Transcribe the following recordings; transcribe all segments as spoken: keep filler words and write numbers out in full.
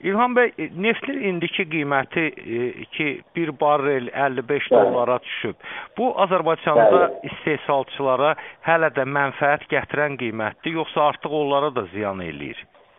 İlham bəy, neftin indiki qiyməti ki bir barrel əlli beş dollara düşüb. Bu Azərbaycanda Bəli. istehsalçılara hələ də mənfəət gətirən qiymətdir, yoxsa artıq onlara da ziyan eləyir?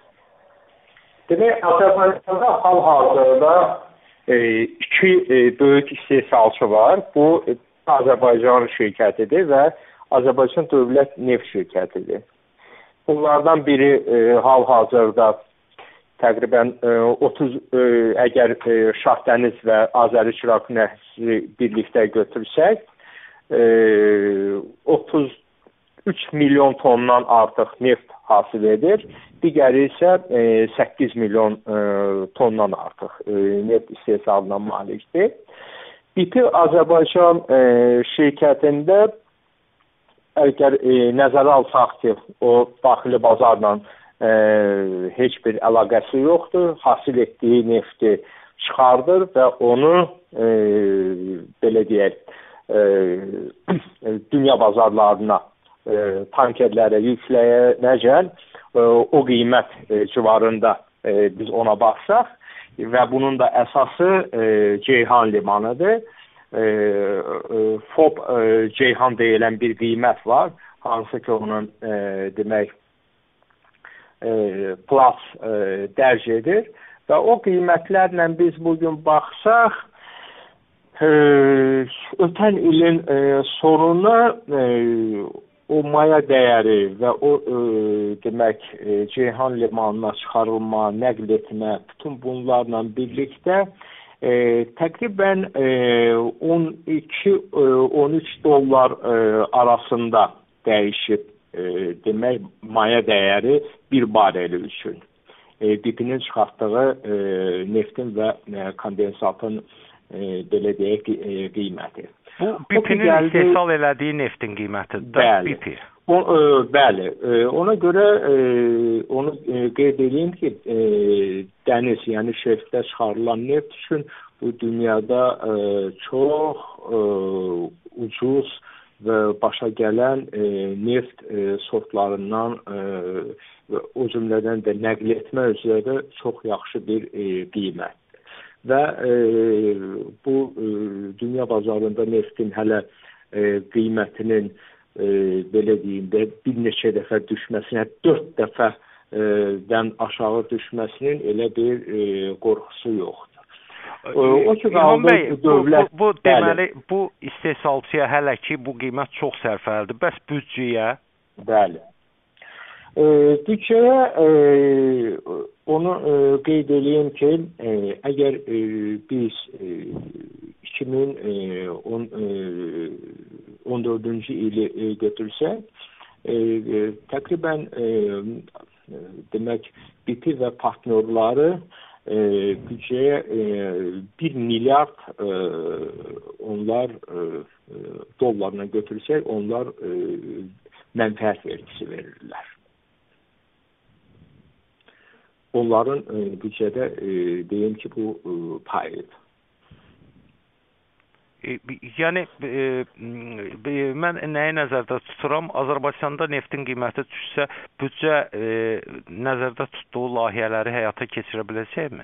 Demək, Azərbaycanda hal-hazırda e, iki e, böyük istehsalçı var. Bu e, Azərbaycan şirkətidir və Azərbaycan Dövlət Neft şirkətidir. Bunlardan biri e, hal-hazırda təqribən e, otuz e, əgər e, Şahdəniz və Azəri-Çıraq nəhri birlikdə götürsək, e, otuz üç milyon tondan artıq neft hasil edir. Digəri isə e, səkkiz milyon e, tondan artıq e, neft istehsalına malikdir. B P Azərbaycan e, şirkətində əgər e, nəzərə alsaq ki, o daxili bazarla e, heç bir əlaqəsi yoxdur. Hasil etdiyi nefti çıxardır və onu e, belə deyək, e, dünya bazarlarına e, tankerlərə yükləyənəcən e, o qiymət e, civarında e, biz ona baxsaq və bunun da əsası e, Ceyhan limanıdır. E, e, F O B e, Ceyhan deyilən bir qiymət var, hansı ki onun e, demək e, plus e, dərc edir və o qiymətlərlə biz bugün baxsaq e, ötən ilin e, sonuna e, o maya dəyəri və o e, demək e, Ceyhan limanına çıxarılma, nəql etmə, bütün bunlarla birlikdə e, təqribən e, on iki on üç dollar e, arasında dəyişib e, demək maya dəyəri bir bareli üçün. E, B P-nin çıxartdığı e, neftin və e, kondensatın e, belə deyək e, qiyməti. Bu B P-nin gəldi... istehsal elədiyi neftin qiymətidir. Bəli. B P. O, e, bəli. E, ona görə e, onu e, qeyd edeyim ki, e, dəniz, yəni şelfdə çıxarılan neft üçün bu dünyada e, çox e, ucuz və başa gələn e, neft e, sortlarından e, və o cümlədən də nəql etmə üzrə də çox yaxşı bir e, qiymət. Və e, bu e, dünya bazarında neftin hələ e, qiymətinin e, belə deyim də bir neçə dəfə düşməsinin, dörd dəfədən aşağı düşməsinin elə bir e, qorxusu yoxdur. E, o ki qaldı Bəy, dövlət... Bu, bu, bu deməli, bu istehsalçıya hələ ki bu qiymət çox sərfəlidir. Bəs büdcəyə? Bəli. E, büdcəyə e, onu e, qeyd edeyim ki, e, əgər e, biz e, iki min on dördüncü ili e, götürsək, e, e, təqribən e, demək B P və partnyorları e, büdcəyə e, bir milyard e, onlar e, dollarla götürsək, onlar e, mənfəət vergisi verirlər. Onların e, büdcədə e, deyim ki, bu e, payıdır. E, yəni, e, mən nəyi nəzərdə tuturam? Azərbaycanda neftin qiyməti düşsə, büdcə e, nəzərdə tutduğu layihələri həyata keçirə biləcəkmi?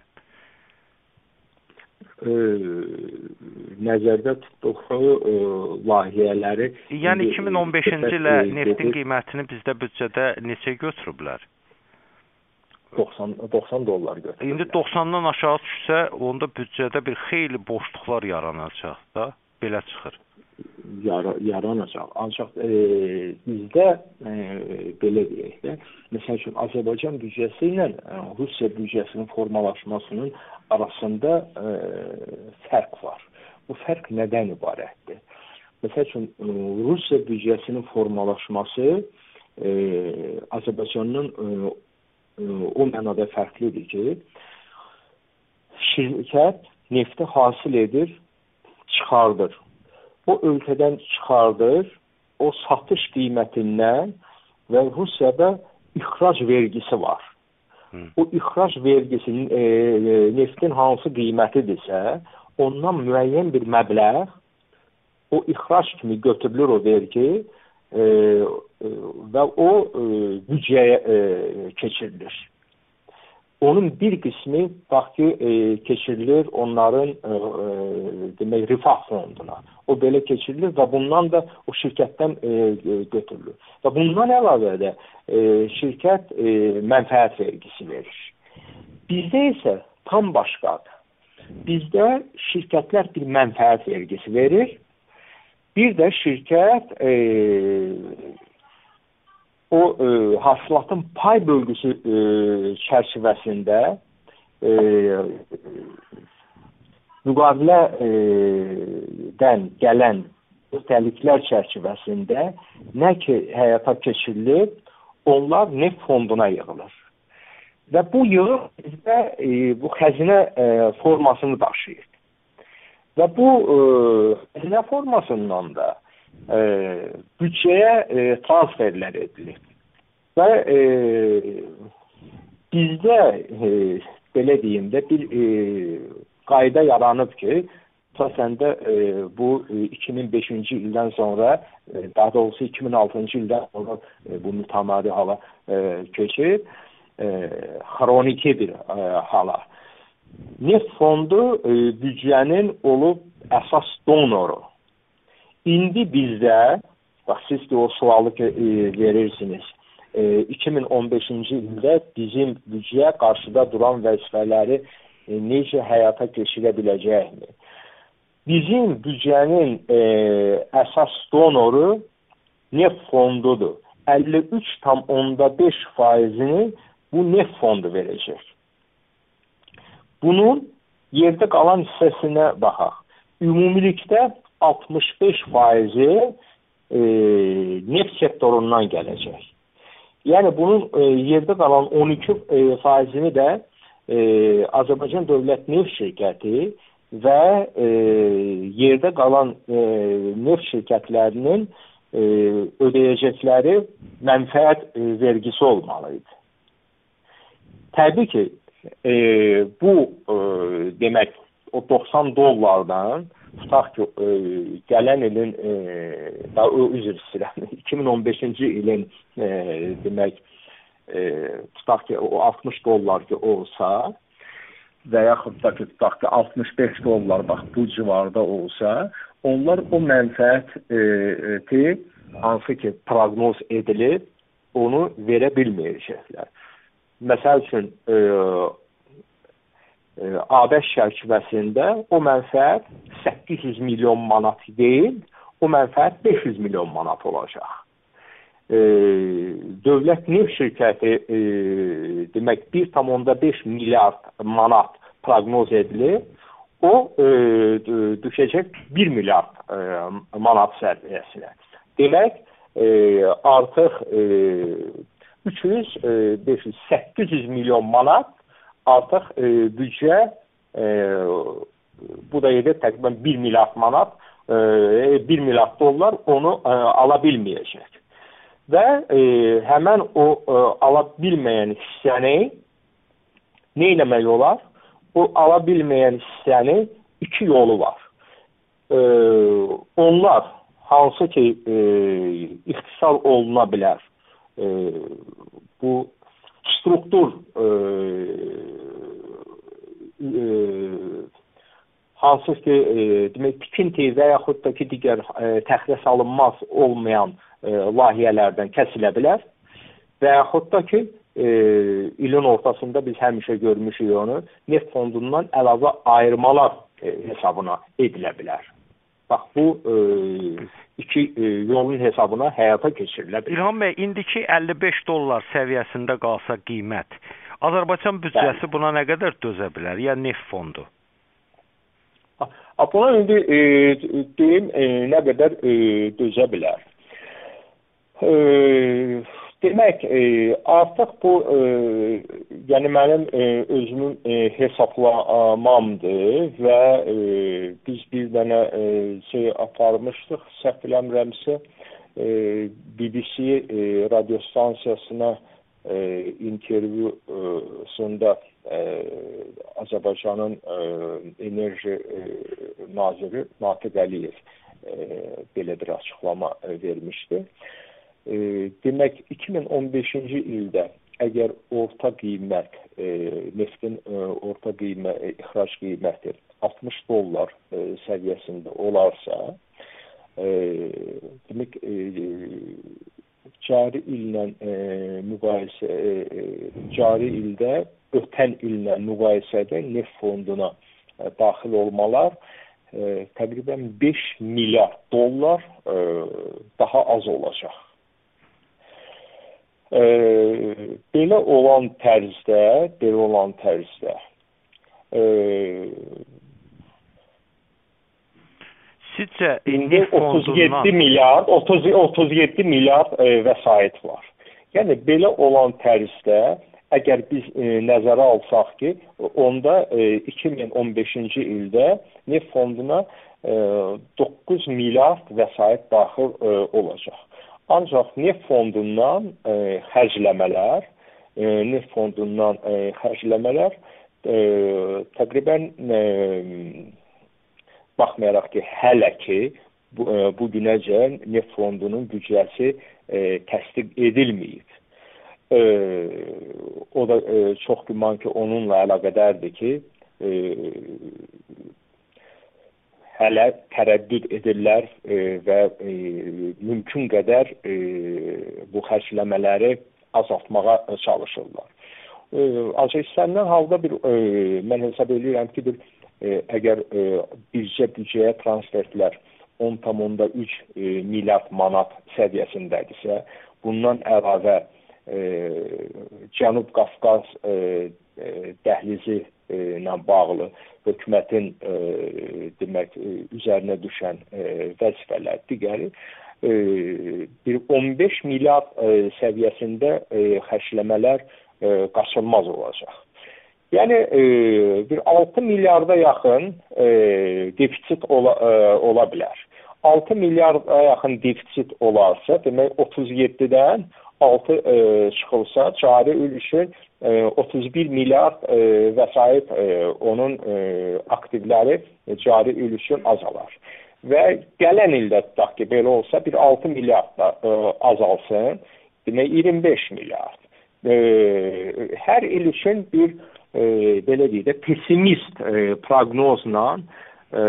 E, nəzərdə tutduğu e, layihələri... Yəni, iki min on beşinci ilə neftin qiymətini bizdə büdcədə neçə götürüblər? doxsan dollar götürürlər. İndi doxsandan aşağı düşsə, onda büdcədə bir xeyli boşluqlar yaranacaq da, belə çıxır. Yar yaranacaq. Ancaq e, bizdə e, belə deyək də, məsəl üçün Azərbaycan büdcəsi ilə e, Rusiya büdcəsinin formalaşmasının arasında e, fərq var. Bu fərq nədən ibarətdir? Məsəl üçün e, Rusiya büdcəsinin formalaşması e, Azərbaycanın e, o mənada fərqlidir ki, şirkət nefti hasil edir, çıxardır. O ölkədən çıxardır, o satış qiymətindən və Rusiyada ixrac vergisi var. Hı. O ixrac vergisinin e, neftin hansı qiymətidirsə, ondan müəyyən bir məbləğ o ixrac kimi götürülür o vergi e, və o e, büdcəyə e, keçirilir. onun bir qismi bax ki, e, keçirilir onların e, e, demək rifah fonduna. O belə keçirilir və bundan da o şirkətdən e, götürülür. Və bundan əlavə də e, şirkət e, mənfəət vergisi verir. Bizdə isə tam başqadır. Bizdə şirkətlər bir mənfəət vergisi verir. Bir də şirkət e, o e, hasilatın pay bölgüsü e, çərçivəsində e, müqavilədən gələn öhdəliklər çərçivəsində nə ki həyata keçirilir, onlar neft fonduna yığılır. Və bu yığım bizdə e, bu xəzinə e, formasını daşıyır. Və bu e, xəzinə formasından da e, büdcəyə e, transferlər edilir. Və e, bizdə e, belə deyim də bir e, qayda yaranıb ki, əsasən e, bu e, iki min beşinci ildən sonra, e, daha doğrusu iki min altıncı ildən sonra e, bu mütəmadi hala e, keçir. E, xroniki bir e, hala. Neft fondu e, büdcənin olub əsas donoru. İndi bizdə, bax siz də o sualı e, verirsiniz, e, iki min on beşinci ildə bizim büdcəyə qarşıda duran vəzifələri e, necə həyata keçirə biləcəkmi? Bizim büdcənin e, əsas donoru neft fondudur. əlli üç tam onda beş faizini bu neft fondu verəcək. Bunun yerdə qalan hissəsinə baxaq. Ümumilikdə altmış beş faizi e, neft sektorundan gələcək. Yəni bunun e, yerdə qalan on iki faizini də e, Azərbaycan Dövlət Neft Şirkəti və e, yerdə qalan e, neft şirkətlərinin e, ödəyəcəkləri mənfəət e, vergisi olmalıydı. Təbii ki, e, bu e, demək o doxsan dollardan tutaq ki, e, gələn ilin e, daha üzr istəyirəm, iki min on beşinci ilin e, demək e, tutaq ki, o altmış dollar ki olsa və yaxud da ki, tutaq ki, altmış beş dollar bax bu civarda olsa, onlar o mənfəəti hansı ki proqnoz edilib, onu verə bilməyəcəklər. Məsəl üçün, e, e, A B S çərçivəsində o mənfəət səkkiz yüz milyon manat deyil, o mənfəət beş yüz milyon manat olacaq. E, Dövlət Neft Şirkəti e, demək bir tam onda beş milyard manat proqnoz edilir, o e, düşəcək bir milyard e, manat səviyyəsinə. Demək, e, artıq e, üç yüz, beş yüz, səkkiz yüz milyon manat artıq e, büdcə e, bu da edir təqribən bir milyard manat, e, bir milyard dollar onu e, ala bilməyəcək. Və e, həmən o e, ala bilməyən hissəni nə eləmək olar? O ala bilməyən hissəni iki yolu var. E, onlar hansı ki e, ixtisar oluna bilər. E, bu struktur e, e, hansı ki e, demək tikinti və yaxud da ki digər e, təxirə salınmaz olmayan e, layihələrdən kəsilə bilər və yaxud da ki e, ilin ortasında biz həmişə görmüşük onu neft fondundan əlavə ayırmalar e, hesabına edilə bilər. Bax, bu e, iki e, yolun hesabına həyata keçirilə bilər. İlham bəy, indiki əlli beş dollar səviyyəsində qalsa qiymət, Azərbaycan büdcəsi buna nə qədər dözə bilər? Ya neft fondu? Buna indi e, deyim, e, nə qədər e, dözə bilər. E, demək, e, artıq bu, e, yəni mənim e, özümün e, hesablamamdır və e, biz bir dənə e, şey aparmışdıq, səhv eləmirəmsə, e, B B C e, radiostansiyasına e, intervyusunda e, Azərbaycanın e, enerji e, naziri Natiq Əliyev e, belə bir açıqlama e, vermişdi. E, demək, iki min on beşinci ildə əgər orta qiymət, e, neftin e, orta qiymət, ixrac qiyməti altmış dollar e, səviyyəsində olarsa, e, demək, e, cari illə e, müqayisə, e, cari ildə ötən illə müqayisədə neft fonduna e, daxil olmalar e, təqribən beş milyard dollar e, daha az olacaq. E, belə olan tərzdə, belə olan tərzdə e, sizcə indi otuz yeddi milyard, otuz, otuz yeddi milyard e, vəsait var. Yəni belə olan tərzdə əgər biz e, nəzərə alsaq ki, onda e, iki min on beşinci ildə neft fonduna e, doqquz milyard vəsait daxil e, olacaq. Ancaq neft fondundan e, xərcləmələr, e, neft fondundan e, xərcləmələr e, təqribən e, baxmayaraq ki, hələ ki bu, e, bu günəcən neft fondunun büdcəsi e, təsdiq edilməyib. E, o da e, çox güman ki, onunla əlaqədardır ki, e, hələ tərəddüd edirlər e, və e, mümkün qədər e, bu xərcləmələri azaltmağa çalışırlar. E, ancaq istənilən halda bir, e, mən hesab edirəm ki, bir, e, əgər e, bircə büdcəyə transfertlər on tam üç e, milyard manat səviyyəsindədirsə, bundan əlavə e, Cənub Qafqaz e, e, dəhlizi e, ilə bağlı hökumətin e, demək e, üzərinə düşən e, vəzifələr digəri e, bir on beş milyard e, səviyyəsində e, xərcləmələr e, qaçılmaz olacaq. Yəni e, bir altı milyarda yaxın e, defisit ola, e, ola bilər. altı milyarda yaxın defisit olarsa, demək otuz yeddidən altı e, çıxılsa, cari il üçün e, otuz bir milyard e, vəsait e, onun e, aktivləri e, cari il üçün azalar. Və gələn ildə tutaq ki, belə olsa, bir altı milyard da e, azalsın, demək iyirmi beş milyard. E, hər il üçün bir e, belə deyək də, pessimist e, proqnozla e,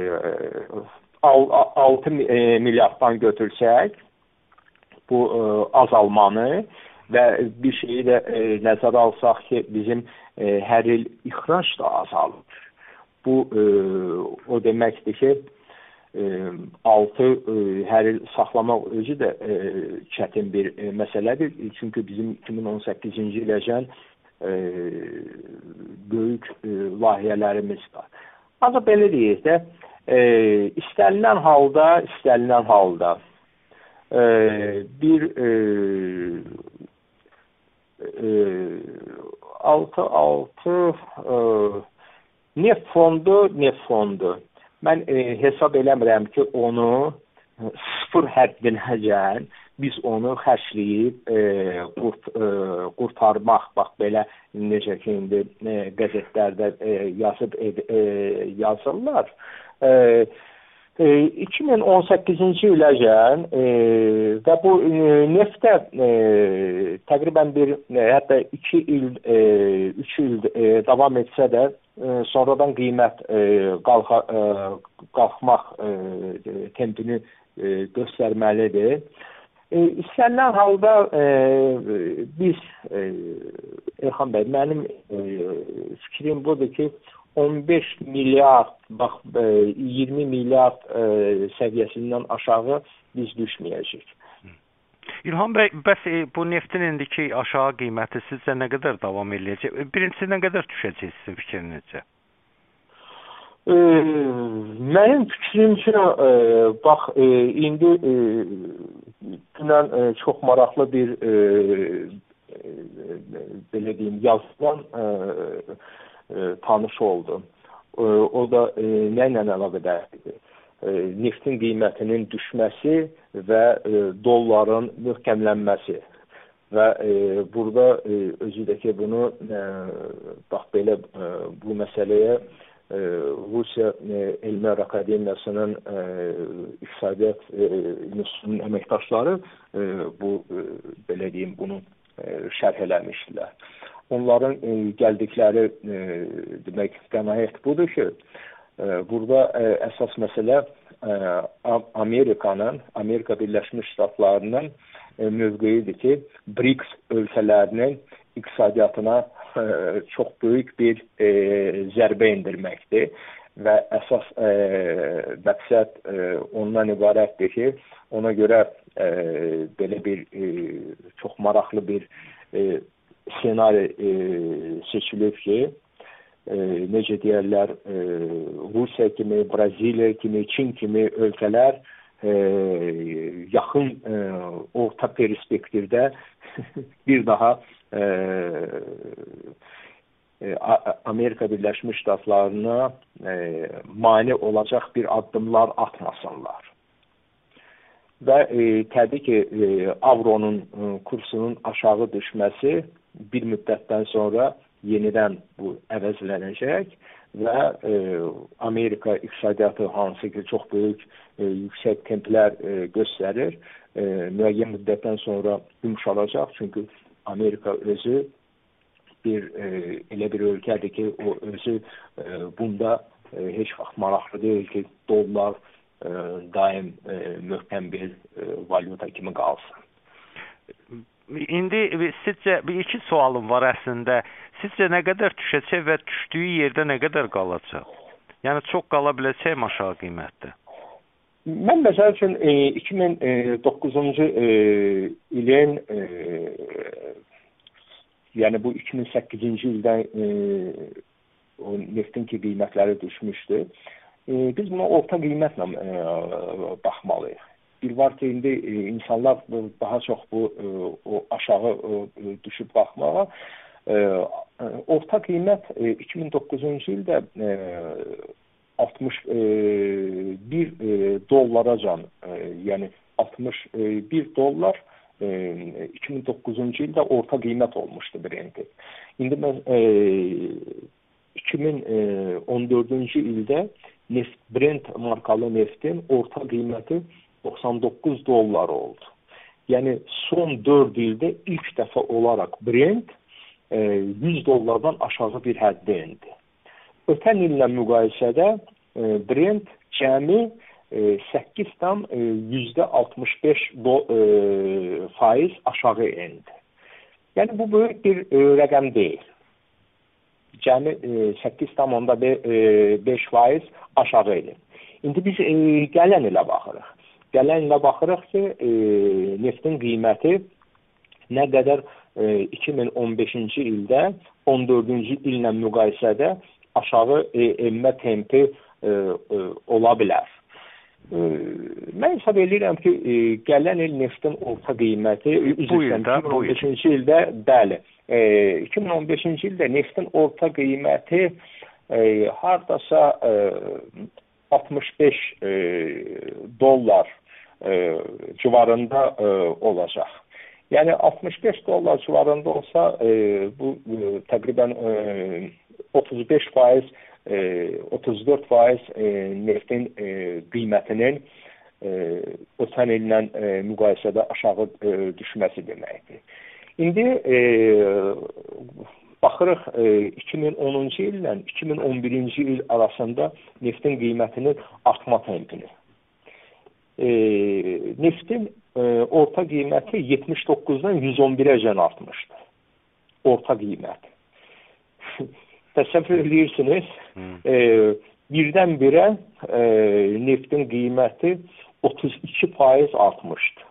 altı milyarddan götürsək, bu e, azalmanı və bir şeyi də e, nəzərə alsaq ki, bizim e, hər il ixrac da azalır. Bu e, o deməkdir ki, e, altı e, hər il saxlamaq özü də e, çətin bir e, məsələdir. Çünki bizim iki min on səkkizinci iləcən e, böyük e, layihələrimiz var. Ancaq belə deyək də, e, istənilən halda, istənilən halda Ee, bir e, e, altı altı e, neft fondu, neft fondu. Mən e, hesab eləmirəm ki, onu sıfır həddinəcən biz onu xərcləyib e, qurt, e, qurtarmaq, bax belə necə ki, indi e, qəzetlərdə e, yazıb e, e, yazırlar. E, iki min on səkkizinci iləcən e, və bu e, neftə e, təqribən bir, e, hətta iki il, e, üç il e, davam etsə də e, sonradan qiymət e, qalxa, e, qalxmaq e, tempini e, göstərməlidir. E, istənilən halda e, biz, e, Elxan bəy, mənim e, fikrim budur ki, on beş milyard, bax iyirmi milyard e, səviyyəsindən aşağı biz düşməyəcək. İlham bəy, bəs e, bu neftin indiki aşağı qiyməti sizcə nə qədər davam edəcək? Birincisi nə qədər düşəcək sizin fikrinizcə? E, mənim fikrimcə, e, bax e, indi e, dünən e, çox maraqlı bir e, e, belə deyim, yazılan e, E, tanış oldu. E, o da e, nə ilə əlaqədardır? E, neftin qiymətinin düşməsi və e, dolların möhkəmlənməsi. Və e, burada e, özü də ki, bunu e, bax belə e, bu məsələyə e, Rusiya e, Elmlər Akademiyasının e, İqtisadiyyat e, İnstitutunun əməkdaşları e, bu e, belə deyim, bunu şərh eləmişdilər. Onların e, gəldikləri e, demək qənaət budur ki, e, burada e, əsas məsələ e, Amerikanın, Amerika Birləşmiş Ştatlarının e, mövqeyidir ki, BRICS ölkələrinin iqtisadiyyatına e, çox böyük bir e, zərbə endirməkdir və əsas e, məqsəd e, ondan ibarətdir ki, ona görə e, belə bir e, çox maraqlı bir e, senari e, seçilib ki, e, necə deyərlər, e, Rusiya kimi, Braziliya kimi, Çin kimi ölkələr e, yaxın e, orta perspektivdə bir daha e, e, Amerika Birləşmiş Ştatlarına e, mane olacaq bir addımlar atmasınlar. Və e, təbii ki, e, avronun e, kursunun aşağı düşməsi bir müddətdən sonra yenidən bu əvəzlənəcək və e, Amerika iqtisadiyyatı hansı ki çox böyük e, yüksək templər e, göstərir, e, müəyyən müddətdən sonra yumuşalacaq. Çünki Amerika özü bir e, elə bir ölkədir ki, o özü e, bunda e, heç vaxt maraqlı deyil ki, dollar e, daim e, möhkəm bir e, valyuta kimi qalsın. İndi sizcə bir iki sualım var əslində. Sizcə nə qədər düşəcək və düşdüyü yerdə nə qədər qalacaq? Yəni çox qala biləcək aşağı qiymətdə? Mən məsəl üçün e, iki min doqquzuncu e, ilin e, yəni bu iki min səkkizinci ildən e, o neftin ki qiymətləri düşmüşdü. E, biz buna orta qiymətlə e, baxmalıyıq. Bir var ki, indi e, insanlar daha çox bu e, o aşağı e, düşüb baxmağa. E, orta qiymət e, iki min doqquzuncu ildə e, altmış bir e, dollaracan, e, yəni altmış bir dollar e, iki min doqquzuncu ildə orta qiymət olmuşdu Brent. İndi mən e, iki min on dördüncü ildə neft, Brent markalı neftin orta qiyməti doxsan doqquz dollar oldu. Yəni son dörd ildə ilk dəfə olaraq Brent e, yüz dollardan aşağı bir həddə endi. Ötən illə müqayisədə e, Brent cəmi e, səkkiz tam yüzdə altmış beş faiz aşağı endi. Yəni bu böyük bir e, rəqəm deyil. Cəmi e, səkkiz tam beş faiz aşağı edir. İndi biz e, gələn ilə baxırıq. Gələn ilə baxırıq ki, e, neftin qiyməti nə qədər e, iki min on beşinci ildə on dördüncü illə müqayisədə aşağı e, enmə tempi e, e, ola bilər. E, mən hesab edirəm ki, e, gələn il neftin orta qiyməti bu ildə, iki min on beşinci ildə, bəli, e, iki min on beşinci ildə neftin orta qiyməti e, hardasa e, altmış beş e, dollar e, civarında e, olacaq. Yəni altmış beş dollar civarında olsa e, bu e, təqribən e, otuz beş faiz, e, otuz dörd faiz e, neftin e, qiymətinin e, ötən illə e, müqayisədə aşağı e, düşməsi deməkdir. İndi e, baxırıq e, iki min onuncu illə iki min on birinci il arasında neftin qiymətinin artma tempini. E, neftin e, orta qiyməti yetmiş doqquzdan yüz on birəcən artmışdı. Orta qiymət. Təsəvvür edirsiniz, e, birdən-birə e, neftin qiyməti otuz iki faiz artmışdı.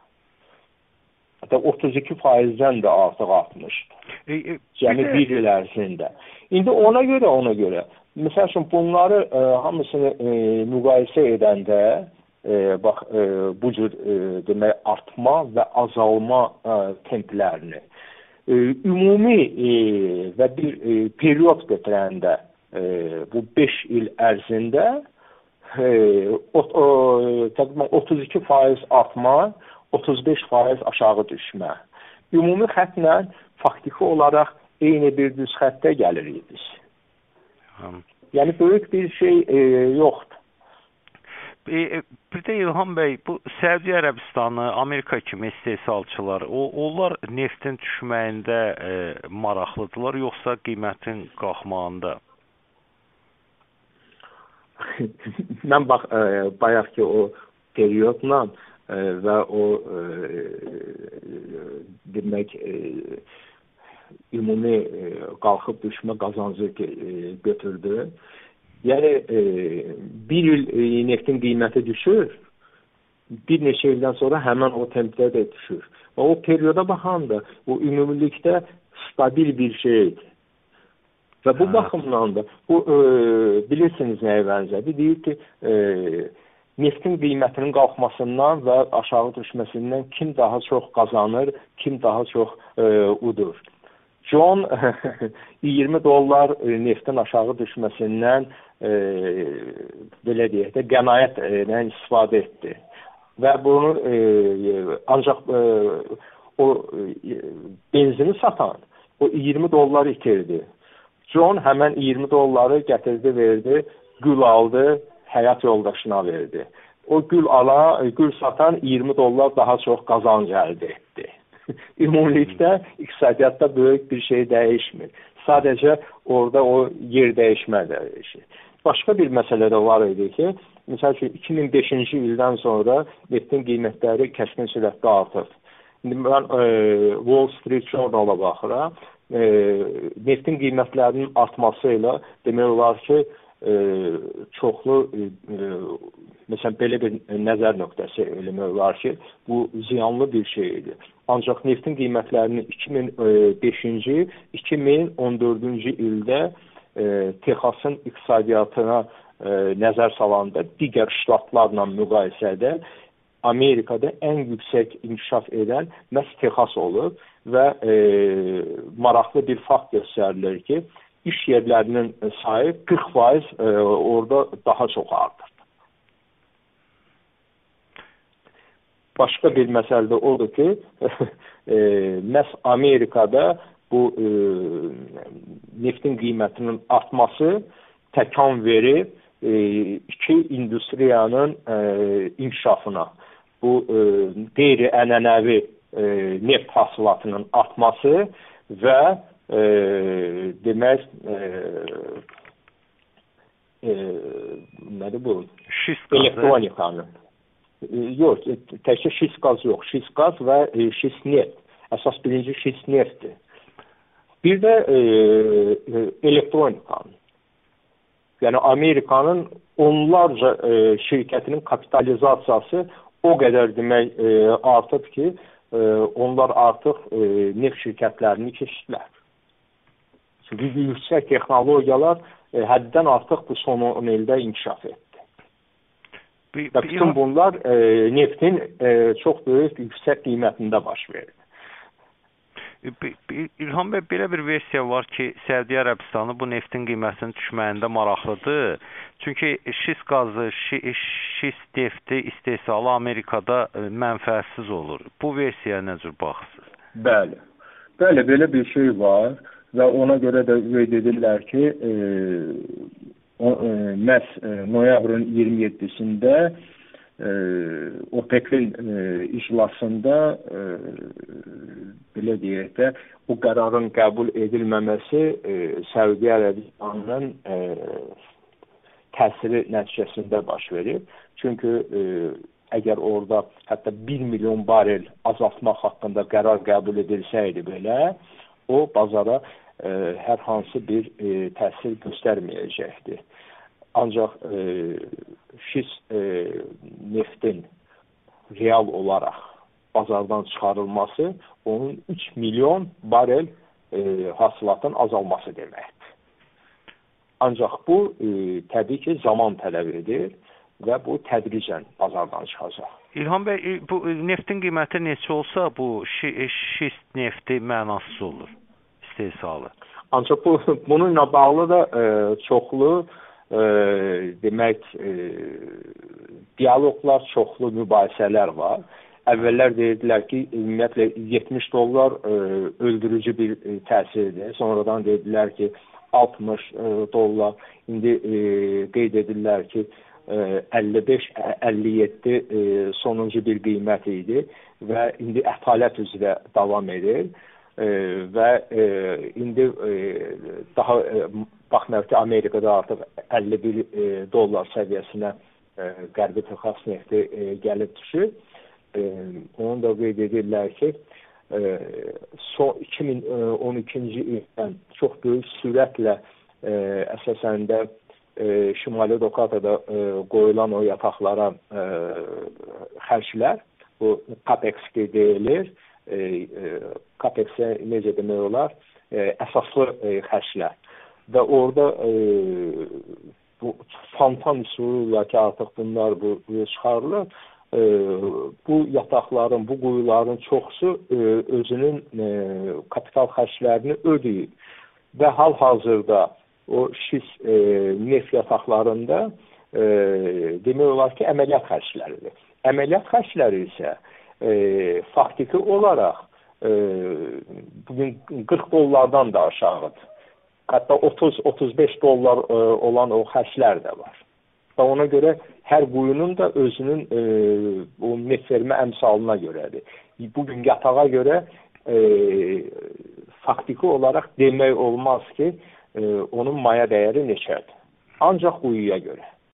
Hatta otuz iki faizdən də artıq artmışdı. E, e, yəni bir il ərzində. İndi ona görə, ona görə. Məsəl üçün bunları e, hamısını e, müqayisə edəndə e, bax e, bu cür e, demək artma və azalma e, templərini e, ümumi e, və bir e, period götürəndə e, bu beş il ərzində e, o, o, təqribən otuz iki faiz artma, otuz beş faiz aşağı düşmə. Ümumi xətlə faktiki olaraq eyni bir düz xəttə gəlirik biz. Yəni böyük bir şey e, yoxdur. E, bir də İlham bəy, bu Səudiyyə Ərəbistanı, Amerika kimi istehsalçılar, o, onlar neftin düşməyində e, maraqlıdırlar, yoxsa qiymətin qalxmağında? Mən bax, e, bayaq ki o periyodla e, və o e, demək e, ümumi e, qalxıb düşmə qazancı e, götürdü. Yəni e, bir il e, neftin qiyməti düşür, bir neçə ildən sonra həmən o tempdə də düşür. Və o periyoda baxanda o ümumilikdə stabil bir şeydir. Və bu hə. baxımdan da bu e, bilirsiniz nəyə bənzədir? Deyir ki, e, neftin qiymətinin qalxmasından və aşağı düşməsindən kim daha çox qazanır, kim daha çox e, udur. John iyirmi dollar e, neftin aşağı düşməsindən e, belə deyək də qənaətlə istifadə etdi. Və bunu e, ancaq e, o e, benzini satan o iyirmi dollar itirdi. John həmən iyirmi dolları gətirdi, verdi, gül aldı, həyat yoldaşına verdi. O gül ala, gül satan iyirmi dollar daha çox qazanc əldə etdi. Ümumilikdə iqtisadiyyatda böyük bir şey dəyişmir. Sadəcə orada o yer dəyişmə dəyişir. Başqa bir məsələ də var idi ki, məsəl üçün iki min beşinci ildən sonra neftin qiymətləri kəskin sürətdə artır. İndi mən e, Wall Street Journal-a baxıram. E, neftin qiymətlərinin artması ilə demək olar ki, e, çoxlu e, məsələn belə bir nəzər nöqtəsi eləmək olar ki, bu ziyanlı bir şeydir. Ancaq neftin qiymətlərinin iki min beşinci iki min on dördüncü ildə e, Texasın iqtisadiyyatına e, nəzər salanda digər ştatlarla müqayisədə Amerikada ən yüksək inkişaf edən məhz Texas olur və e, maraqlı bir fakt göstərilir ki, iş yerlərinin sayı qırx faiz e, orada daha çox artır. Başqa bir məsələ də odur ki, e, məhz Amerikada bu e, neftin qiymətinin artması təkan verir e, iki industriyanın e, inkişafına. Bu e, qeyri-ənənəvi e, neft hasilatının artması və e, demək e, e, nədir bu? Elektronikanın. Yox, təkcə şist qaz yox. Şist qaz və e, şist neft. Əsas birinci şist neftdir. Bir də e, e, elektronikanın. Yəni Amerikanın onlarca e, şirkətinin kapitalizasiyası o qədər demək e, artıb ki, e, onlar artıq e, neft şirkətlərini keçdilər. Çünki yüksək texnologiyalar e, həddən artıq bu son on ildə inkişaf etdi. Bir, bir, bütün bunlar e, neftin e, çox böyük yüksək qiymətində baş verir. İlham bəy, belə bir versiya var ki, Səudiyyə Ərəbistanı bu neftin qiymətinin düşməyində maraqlıdır. Çünki şist qazı, şist nefti istehsalı Amerikada mənfəətsiz olur. Bu versiyaya nə cür baxırsınız? Bəli. Bəli, belə bir şey var və ona görə də qeyd edirlər ki, e, o, e, məhz e, noyabrın iyirmi yeddisində e, OPEC-in e, iclasında e, belə deyək də, bu qərarın qəbul edilməməsi e, Səudiyyə Ərəbistanının e, təsiri nəticəsində baş verir. Çünki e, əgər orada hətta bir milyon barel azaltmaq haqqında qərar qəbul edilsəydi belə, o bazara e, hər hansı bir e, təsir göstərməyəcəkdir. Ancaq e, şist e, neftin real olaraq bazardan çıxarılması onun üç milyon barel e, hasilatın azalması deməkdir. Ancaq bu e, təbii ki zaman tələb edir və bu tədricən bazardan çıxacaq. İlham bəy, bu neftin qiyməti neçə olsa bu şist nefti mənasız olur istehsalı. Ancaq bu bununla bağlı da e, çoxlu e, demək e, diyaloqlar, çoxlu mübahisələr var. Əvvəllər deyirdilər ki, ümumiyyətlə yetmiş dollar e, öldürücü bir e, təsirdir. Sonradan dedilər ki, altmış e, dollar. İndi e, qeyd edirlər ki, əlli beş əlli yeddi sonuncu bir qiymət idi və indi ətalət üzrə davam edir və indi daha baxmayaraq ki, Amerikada artıq əlli bir dollar səviyyəsinə Qərbi Texas nefti gəlib düşür. Onu da qeyd edirlər ki, son iki min on ikinci ildən çox böyük sürətlə əsasən də Şimali Dokatada qoyulan o yataqlara xərclər, bu CAPEX deyilir, CAPEX-ə necə demək olar, əsaslı xərclər. Və orada bu fontan üsuluyla ki, artıq bunlar bu çıxarılır, bu yataqların, bu quyuların çoxusu özünün kapital xərclərini ödəyir. Və hal-hazırda o şis e, neft yataqlarında e, demək olar ki, əməliyyat xərcləridir. Əməliyyat xərcləri isə e, faktiki olaraq e, bugün qırx dollardan da aşağıdır. Hətta otuz otuz beş dollar e, olan o xərclər də var. Və ona görə hər quyunun da özünün e, o neft vermə əmsalına görədir. Bugün yatağa görə e, faktiki olaraq demək olmaz ki, onun maya dəyəri neçədir. Ancaq quyuya görə.